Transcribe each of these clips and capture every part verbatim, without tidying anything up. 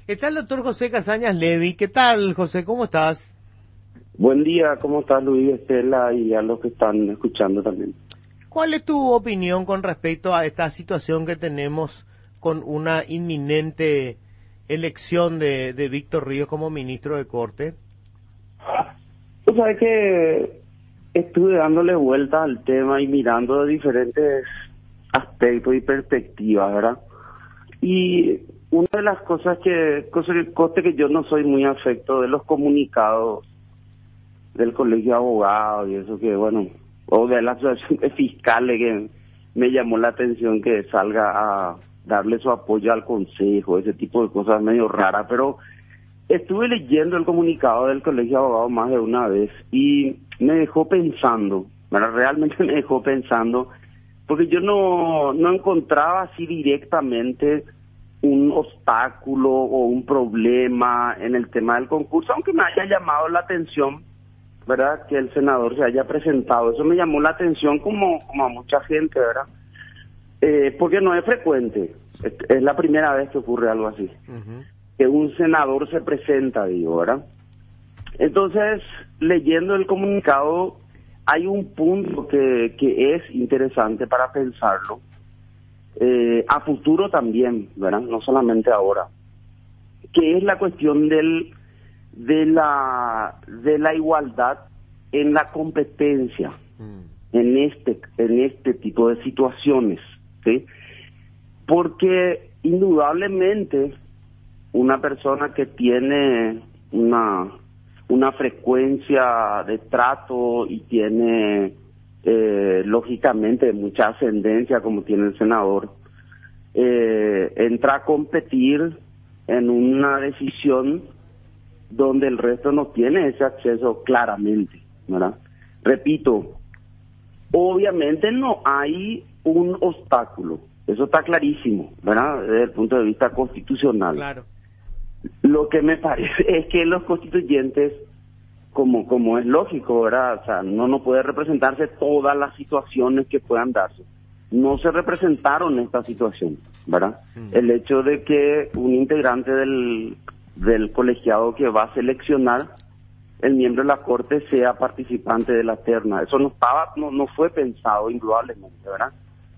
Está el doctor José Casañas Levy. ¿Qué tal, José? ¿Cómo estás? Buen día, ¿cómo estás, Luis, Estela y a los que están escuchando también? ¿Cuál es tu opinión con respecto a esta situación que tenemos con una inminente elección de, de Víctor Ríos como ministro de Corte? Tú sabes que estuve dándole vuelta al tema y mirando de diferentes aspectos y perspectivas, ¿verdad? Y una de las cosas que, cosas que conste que yo no soy muy afecto de los comunicados del Colegio de Abogados y eso que, bueno, o de la Asociación de Fiscales, que me llamó la atención que salga a darle su apoyo al Consejo, ese tipo de cosas medio raras, pero estuve leyendo el comunicado del Colegio de Abogados más de una vez y me dejó pensando, bueno, realmente me dejó pensando, porque yo no, no encontraba así directamente un obstáculo o un problema en el tema del concurso, aunque me haya llamado la atención, ¿verdad?, que el senador se haya presentado. Eso me llamó la atención como, como a mucha gente, ¿verdad? Eh, porque no es frecuente, es, es la primera vez que ocurre algo así, uh-huh. que un senador se presenta, digo, ¿verdad? Entonces, leyendo el comunicado, hay un punto que, que es interesante para pensarlo, eh, a futuro también, ¿verdad? No solamente ahora, que es la cuestión del de la de la igualdad en la competencia mm. en este en este tipo de situaciones, ¿sí? Porque indudablemente una persona que tiene una una frecuencia de trato y tiene eh, lógicamente mucha ascendencia como tiene el senador, eh, entra a competir en una decisión donde el resto no tiene ese acceso claramente, ¿verdad? Repito, obviamente no hay un obstáculo, eso está clarísimo, ¿verdad?, desde el punto de vista constitucional. Claro. Lo que me parece es que los constituyentes, como como es lógico, ¿verdad?, o sea, no no puede representarse todas las situaciones que puedan darse. No se representaron esta situación, ¿verdad? Mm. El hecho de que un integrante del del colegiado que va a seleccionar el miembro de la Corte sea participante de la terna. Eso no estaba, no, no fue pensado indudablemente, ¿verdad?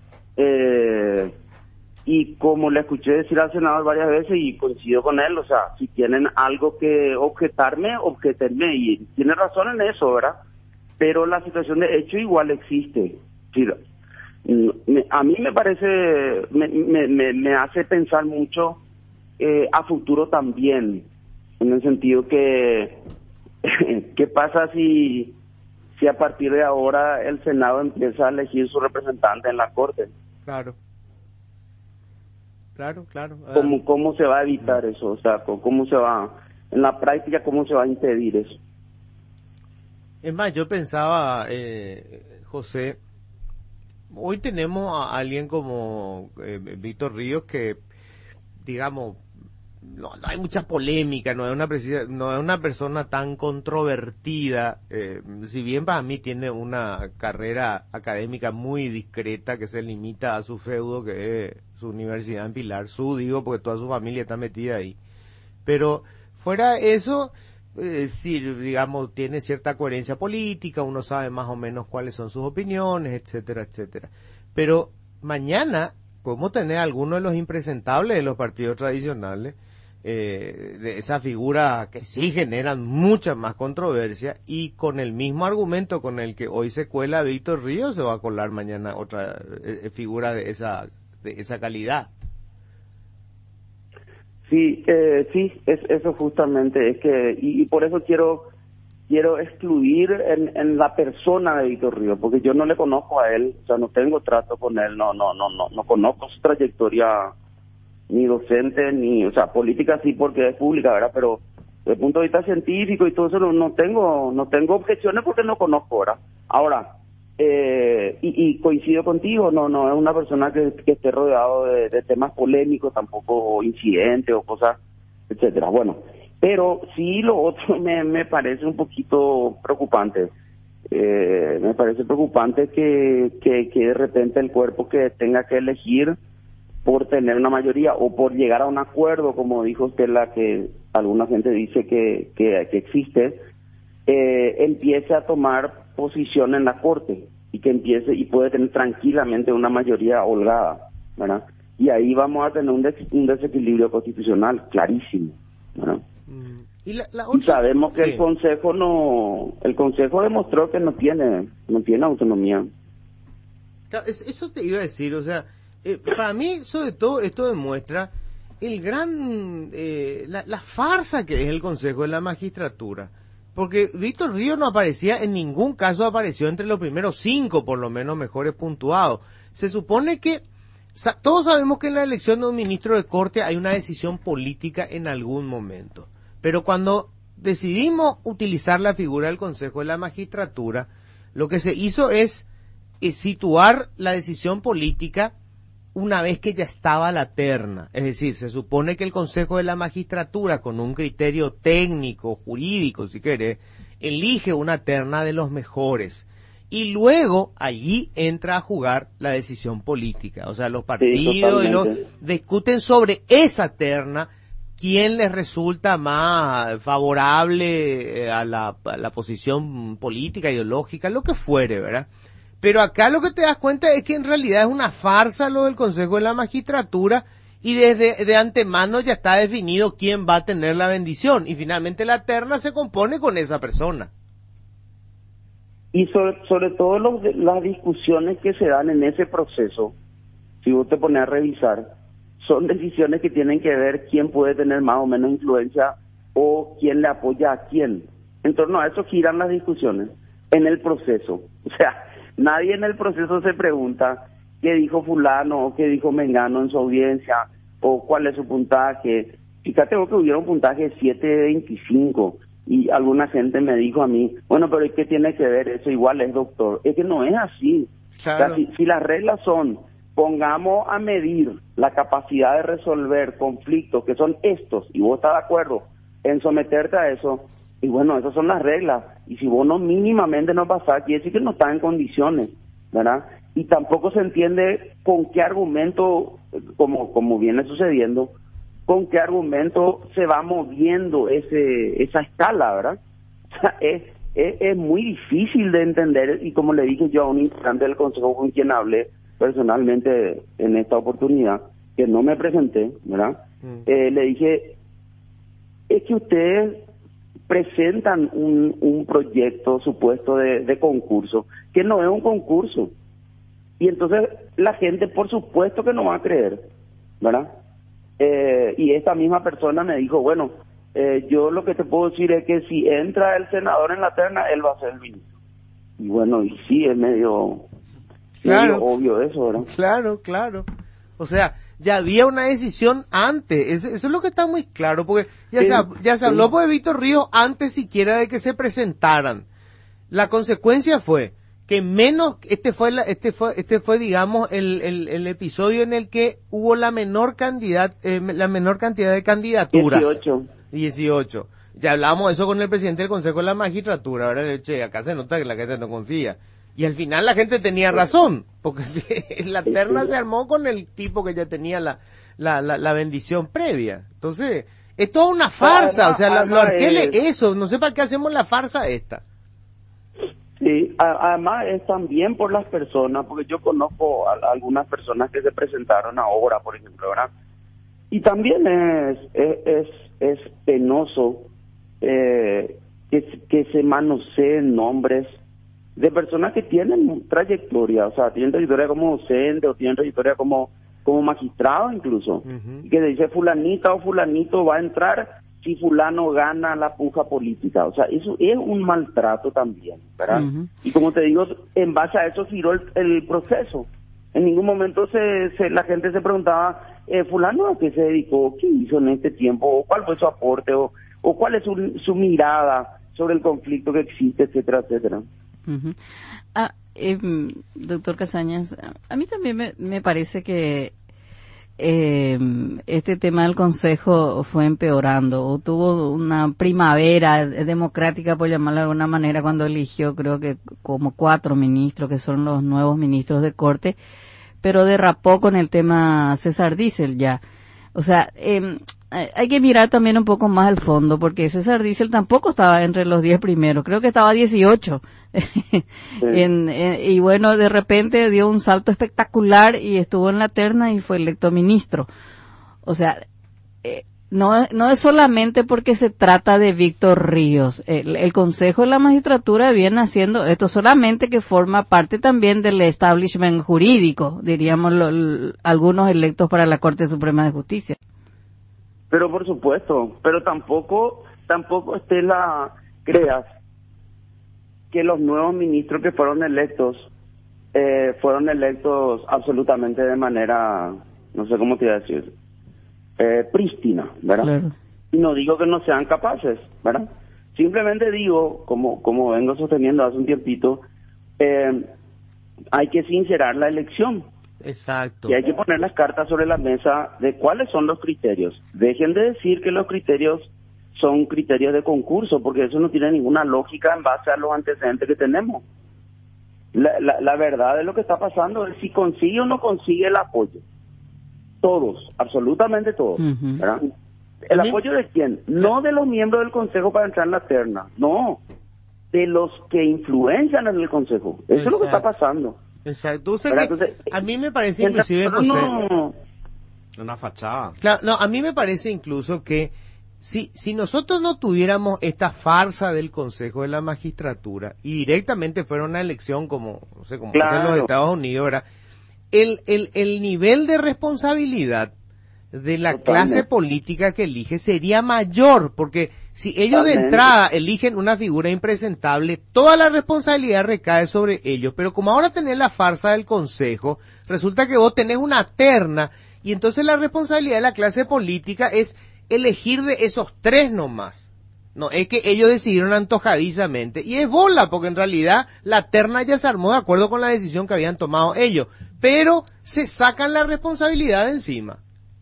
Eh, y como le escuché decir al senador varias veces y coincido con él, o sea, si tienen algo que objetarme, objetenme, y tiene razón en eso, ¿verdad? Pero la situación de hecho igual existe. Sí, me, a mí me parece, me, me, me, me hace pensar mucho Eh, a futuro también, en el sentido que ¿qué pasa si si a partir de ahora el Senado empieza a elegir su representante en la Corte? Claro, claro, claro. Uh... ¿Cómo, cómo se va a evitar uh... eso? O sea, ¿cómo se va, en la práctica, cómo se va a impedir eso? Es más, yo pensaba, eh, José, hoy tenemos a alguien como eh, Víctor Ríos que, digamos, no, no hay mucha polémica, no es una precisa, no es una persona tan controvertida, eh, si bien para mí tiene una carrera académica muy discreta que se limita a su feudo, que es su universidad en Pilar, su digo porque toda su familia está metida ahí, pero fuera de eso, eh, sí, digamos, tiene cierta coherencia política, uno sabe más o menos cuáles son sus opiniones, etcétera, etcétera, pero mañana podemos tener algunos de los impresentables de los partidos tradicionales, eh, de esa figura que sí generan mucha más controversia, y con el mismo argumento con el que hoy se cuela Víctor Ríos se va a colar mañana otra eh, figura de esa de esa calidad. Sí, eh, sí, es eso justamente, es que y, y por eso quiero quiero excluir en, en la persona de Víctor Ríos, porque yo no le conozco a él, o sea, no tengo trato con él, no no no no no conozco su trayectoria ni docente, ni, o sea, política sí porque es pública, ¿verdad? Pero desde el punto de vista científico y todo eso no, no tengo no tengo objeciones porque no conozco, ¿verdad? Ahora, eh, y, y coincido contigo, no no es una persona que, que esté rodeado de, de temas polémicos, tampoco incidentes o cosas, etcétera. Bueno, pero sí lo otro me, me parece un poquito preocupante. Eh, me parece preocupante que, que, que de repente el cuerpo que tenga que elegir por tener una mayoría o por llegar a un acuerdo, como dijo usted, la que alguna gente dice que, que, que existe, eh, empiece a tomar posición en la Corte y que empiece y puede tener tranquilamente una mayoría holgada, ¿verdad? Y ahí vamos a tener un, des, un desequilibrio constitucional clarísimo, ¿verdad? Mm. Y, la, la otra, y sabemos que sí. el Consejo no, el Consejo demostró que no tiene, no tiene autonomía. Claro, eso te iba a decir, o sea, eh, para mí, sobre todo, esto demuestra el gran, eh, la, la farsa que es el Consejo de la Magistratura. Porque Víctor Ríos no aparecía, en ningún caso apareció entre los primeros cinco, por lo menos mejores puntuados. Se supone que, sa- todos sabemos que en la elección de un ministro de Corte hay una decisión política en algún momento. Pero cuando decidimos utilizar la figura del Consejo de la Magistratura, lo que se hizo es, es situar la decisión política una vez que ya estaba la terna. Es decir, se supone que el Consejo de la Magistratura, con un criterio técnico, jurídico, si quiere, elige una terna de los mejores. Y luego allí entra a jugar la decisión política. O sea, los partidos Sí, y los, discuten sobre esa terna, quién les resulta más favorable a la, a la posición política, ideológica, lo que fuere, ¿verdad? Pero acá lo que te das cuenta es que en realidad es una farsa lo del Consejo de la Magistratura y desde de antemano ya está definido quién va a tener la bendición y finalmente la terna se compone con esa persona. Y sobre, sobre todo los, las discusiones que se dan en ese proceso, si vos te pones a revisar, son decisiones que tienen que ver quién puede tener más o menos influencia o quién le apoya a quién. En torno a eso giran las discusiones en el proceso. O sea, nadie en el proceso se pregunta qué dijo fulano o qué dijo mengano en su audiencia o cuál es su puntaje. Fíjate vos que hubiera un puntaje de siete de veinticinco y alguna gente me dijo a mí, bueno, pero ¿qué tiene que ver eso? Igual es doctor. Es que no es así. Claro. O sea, si, si las reglas son, pongamos a medir la capacidad de resolver conflictos que son estos y vos estás de acuerdo en someterte a eso, y bueno, esas son las reglas, y si vos no mínimamente no pasás, quiere decir que no estás en condiciones, ¿verdad? Y tampoco se entiende con qué argumento, como como viene sucediendo, con qué argumento se va moviendo ese esa escala, ¿verdad? O sea, es, es, es muy difícil de entender, y como le dije yo a un integrante del Consejo con quien hablé personalmente en esta oportunidad, que no me presenté, ¿verdad? Mm. Eh, le dije, es que ustedes presentan un, un proyecto supuesto de, de concurso, que no es un concurso. Y entonces la gente por supuesto que no va a creer, ¿verdad? Eh, y esta misma persona me dijo, bueno, eh, yo lo que te puedo decir es que si entra el senador en la terna, él va a ser el ministro. Y bueno, y sí, es medio, claro, medio obvio eso, ¿verdad? Claro, claro. O sea, ya había una decisión antes, eso, eso es lo que está muy claro, porque ya, sí, se, ya se habló sí. de Víctor Ríos antes siquiera de que se presentaran. La consecuencia fue que menos, este fue, la, este fue, este fue, digamos, el, el, el episodio en el que hubo la menor cantidad, eh, la menor cantidad de candidaturas. dieciocho. dieciocho. Ya hablamos eso con el presidente del Consejo de la Magistratura, ahora, che, acá se nota que la gente no confía. Y al final la gente tenía razón, porque la terna se armó con el tipo que ya tenía la, la, la, la bendición previa. Entonces, es toda una farsa, además, o sea, lo arquele es eso, no sé para qué hacemos la farsa esta. Sí, a, además es también por las personas, porque yo conozco a, a algunas personas que se presentaron ahora, por ejemplo, ¿verdad? Y también es, es, es, es penoso eh, que, que se manoseen nombres de personas que tienen trayectoria, o sea, tienen trayectoria como docente o tienen trayectoria como como magistrado incluso, uh-huh. y que dice fulanita o fulanito va a entrar si fulano gana la puja política, o sea, eso es un maltrato también, ¿verdad? Uh-huh. Y como te digo, en base a eso giró el, el proceso. En ningún momento se, se la gente se preguntaba, eh, fulano a qué se dedicó, qué hizo en este tiempo, o cuál fue su aporte, o, o cuál es su, su mirada sobre el conflicto que existe, etcétera, etcétera. Uh-huh. Ah, eh, doctor Casañas, a mí también me, me parece que eh, este tema del Consejo fue empeorando, o tuvo una primavera democrática, por llamarlo de alguna manera, cuando eligió creo que como cuatro ministros, que son los nuevos ministros de Corte, pero derrapó con el tema César Diesel ya. O sea, eh, hay que mirar también un poco más al fondo, porque César Diesel tampoco estaba entre los diez primeros, creo que estaba dieciocho. Sí. en, en, y bueno, de repente dio un salto espectacular y estuvo en la terna y fue electo ministro. O sea, eh, no, no es solamente porque se trata de Víctor Ríos. El, el Consejo de la Magistratura viene haciendo esto solamente que forma parte también del establishment jurídico, diríamos lo, lo, algunos electos para la Corte Suprema de Justicia. Pero por supuesto, pero tampoco, tampoco Estela, creas que los nuevos ministros que fueron electos, eh, fueron electos absolutamente de manera, no sé cómo te iba a decir, eh, prístina, ¿verdad? Claro. Y no digo que no sean capaces, ¿verdad? Simplemente digo, como, como vengo sosteniendo hace un tiempito, eh, hay que sincerar la elección. Exacto. Y hay que poner las cartas sobre la mesa de cuáles son los criterios. Dejen de decir que los criterios son criterios de concurso, porque eso no tiene ninguna lógica en base a los antecedentes que tenemos. La, la, la verdad de lo que está pasando es si consigue o no consigue el apoyo. Todos, absolutamente todos. Uh-huh. ¿Verdad? ¿El apoyo de quién? No de los miembros del Consejo para entrar en la terna, no, de los que influencian en el Consejo. Eso Exacto. Es lo que está pasando. Exacto. O sea que Entonces, a mí me parece inclusive, José, no, una fachada. Claro, no, a mí me parece incluso que si si nosotros no tuviéramos esta farsa del Consejo de la Magistratura y directamente fuera una elección como, no sé, como claro. hacen los Estados Unidos, ¿verdad? El el el nivel de responsabilidad de la Totalmente. Clase política que elige sería mayor, porque si ellos Totalmente. De entrada eligen una figura impresentable, toda la responsabilidad recae sobre ellos, pero como ahora tenés la farsa del Consejo, resulta que vos tenés una terna, y entonces la responsabilidad de la clase política es elegir de esos tres nomás. No, es que ellos decidieron antojadizamente, y es bola, porque en realidad la terna ya se armó de acuerdo con la decisión que habían tomado ellos, pero se sacan la responsabilidad de encima.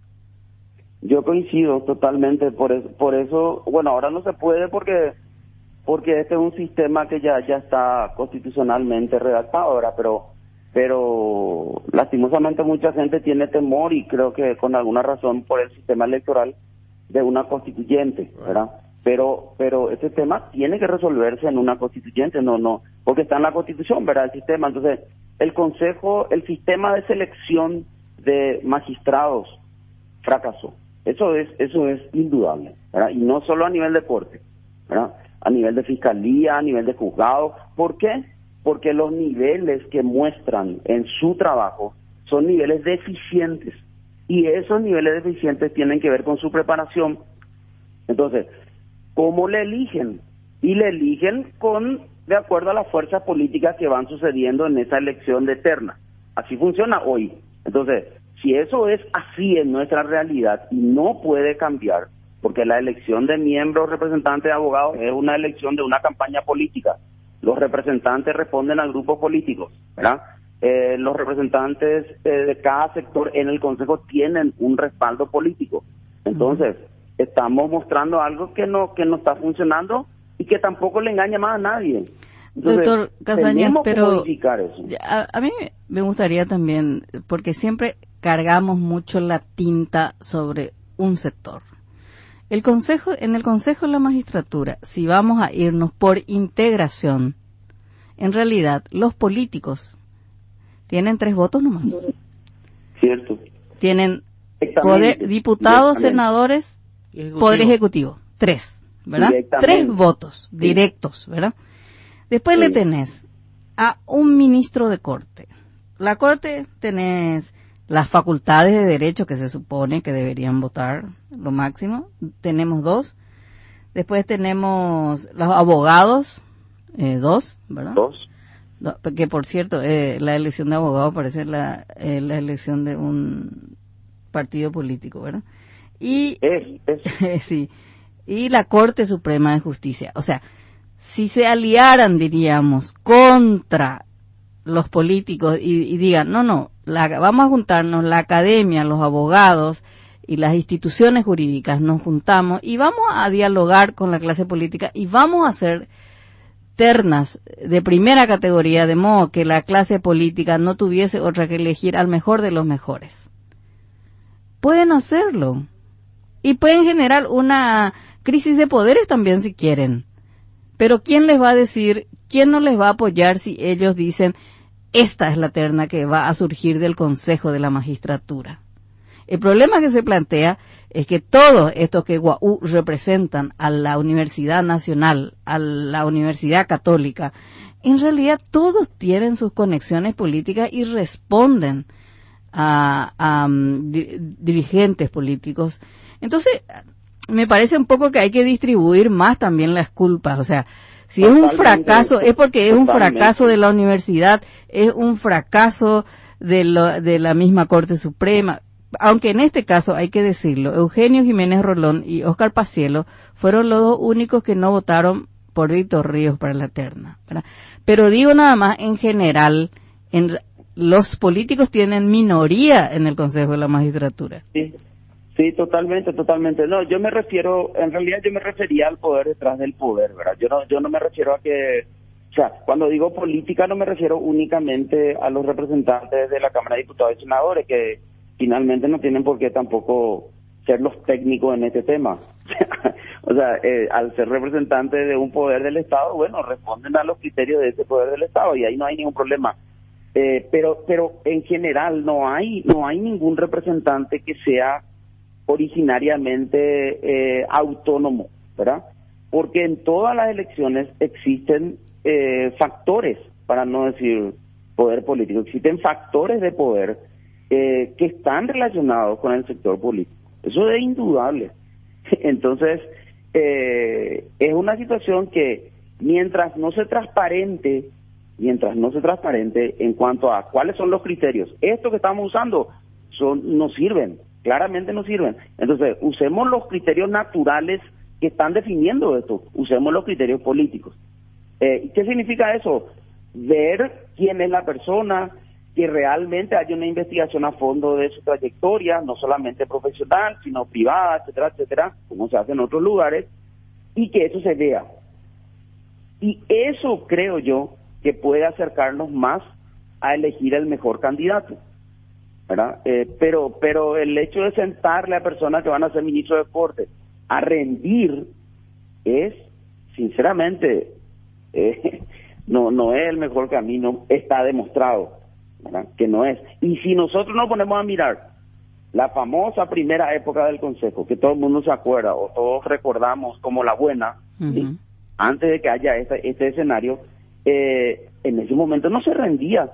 Yo coincido totalmente, por eso, por eso, bueno, ahora no se puede porque porque este es un sistema que ya ya está constitucionalmente redactado ahora, pero pero lastimosamente mucha gente tiene temor, y creo que con alguna razón, por el sistema electoral de una constituyente, ¿verdad? Pero pero este tema tiene que resolverse en una constituyente, no no, porque está en la Constitución, ¿verdad? El sistema, entonces el Consejo, el sistema de selección de magistrados fracasó. Eso es eso es indudable, ¿verdad? Y no solo a nivel de corte, ¿verdad? A nivel de fiscalía, a nivel de juzgado. ¿Por qué? Porque los niveles que muestran en su trabajo son niveles deficientes, y esos niveles deficientes tienen que ver con su preparación. Entonces, ¿cómo le eligen? Y le eligen con de acuerdo a las fuerzas políticas que van sucediendo en esa elección de terna. Así funciona hoy. Entonces, si eso es así en nuestra realidad y no puede cambiar, porque la elección de miembros, representantes, abogados es una elección de una campaña política. Los representantes responden a grupos políticos, ¿verdad? Eh, los representantes eh, de cada sector en el Consejo tienen un respaldo político. Entonces, uh-huh. estamos mostrando algo que no que no está funcionando y que tampoco le engaña más a nadie. Entonces, doctor Casañas, pero eso. A, a mí me gustaría también, porque siempre cargamos mucho la tinta sobre un sector. El Consejo, en el Consejo de la Magistratura, si vamos a irnos por integración, en realidad los políticos tienen tres votos nomás. Cierto. Tienen poder, diputados, senadores, ejecutivo. Poder ejecutivo, tres, ¿verdad? Tres votos directos, ¿verdad? Después sí. le tenés a un ministro de corte. La corte tenés las facultades de derecho que se supone que deberían votar lo máximo. Tenemos dos. Después tenemos los abogados, eh, dos, ¿verdad? Dos. Que por cierto, eh, la elección de abogados parece la, eh, la elección de un partido político, ¿verdad? Y, es, es. sí, y la Corte Suprema de Justicia. O sea, si se aliaran, diríamos, contra los políticos y, y digan, no, no, la, vamos a juntarnos, la academia, los abogados y las instituciones jurídicas, nos juntamos y vamos a dialogar con la clase política y vamos a hacer ternas de primera categoría, de modo que la clase política no tuviese otra que elegir al mejor de los mejores. Pueden hacerlo. Y pueden generar una crisis de poderes también si quieren. Pero ¿quién les va a decir, quién no les va a apoyar si ellos dicen, esta es la terna que va a surgir del Consejo de la Magistratura? El problema que se plantea es que todos estos que U A U representan a la Universidad Nacional, a la Universidad Católica, en realidad todos tienen sus conexiones políticas y responden a, a um, di- dirigentes políticos. Entonces, me parece un poco que hay que distribuir más también las culpas. O sea, si es un fracaso, es porque es un fracaso de la universidad, es un fracaso de, lo, de la misma Corte Suprema. Aunque en este caso hay que decirlo, Eugenio Jiménez Rolón y Óscar Pacielo fueron los dos únicos que no votaron por Víctor Ríos para la terna, ¿verdad? Pero digo nada más, en general, en, los políticos tienen minoría en el Consejo de la Magistratura. Sí, sí, totalmente, totalmente. No, yo me refiero, en realidad yo me refería al poder detrás del poder, ¿verdad? Yo no, yo no me refiero a que, o sea, cuando digo política no me refiero únicamente a los representantes de la Cámara de Diputados y Senadores, que finalmente no tienen por qué tampoco ser los técnicos en este tema. O sea, eh, al ser representantes de un poder del Estado, bueno, responden a los criterios de ese poder del Estado y ahí no hay ningún problema. Eh, pero, pero en general no hay, no hay ningún representante que sea originariamente eh, autónomo, ¿verdad? Porque en todas las elecciones existen eh, factores, para no decir poder político, existen factores de poder Eh, que están relacionados con el sector político. Eso es indudable. Entonces, eh, es una situación que mientras no se transparente, mientras no se transparente en cuanto a cuáles son los criterios, estos que estamos usando son no sirven, claramente no sirven. Entonces, usemos los criterios naturales que están definiendo esto, usemos los criterios políticos. Eh, ¿Qué significa eso? Ver quién es la persona, que realmente haya una investigación a fondo de su trayectoria, no solamente profesional, sino privada, etcétera, etcétera, como se hace en otros lugares, y que eso se vea. Y eso creo yo que puede acercarnos más a elegir el mejor candidato, ¿verdad? Eh, pero, pero el hecho de sentarle a personas que van a ser ministros de Corte a rendir es, sinceramente, eh, no, no es el mejor camino, está demostrado, ¿verdad? Que no es. Y si nosotros nos ponemos a mirar la famosa primera época del Consejo, que todo el mundo se acuerda o todos recordamos como la buena, uh-huh. ¿sí? Antes de que haya este, este escenario, eh, en ese momento no se rendía.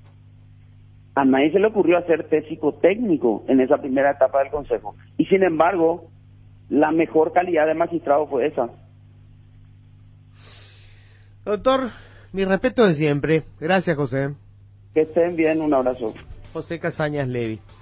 A nadie se le ocurrió hacer test psicotécnico en esa primera etapa del Consejo. Y sin embargo, la mejor calidad de magistrado fue esa. Doctor, mi respeto de siempre. Gracias, José. Que estén bien, un abrazo. José Casañas Levy.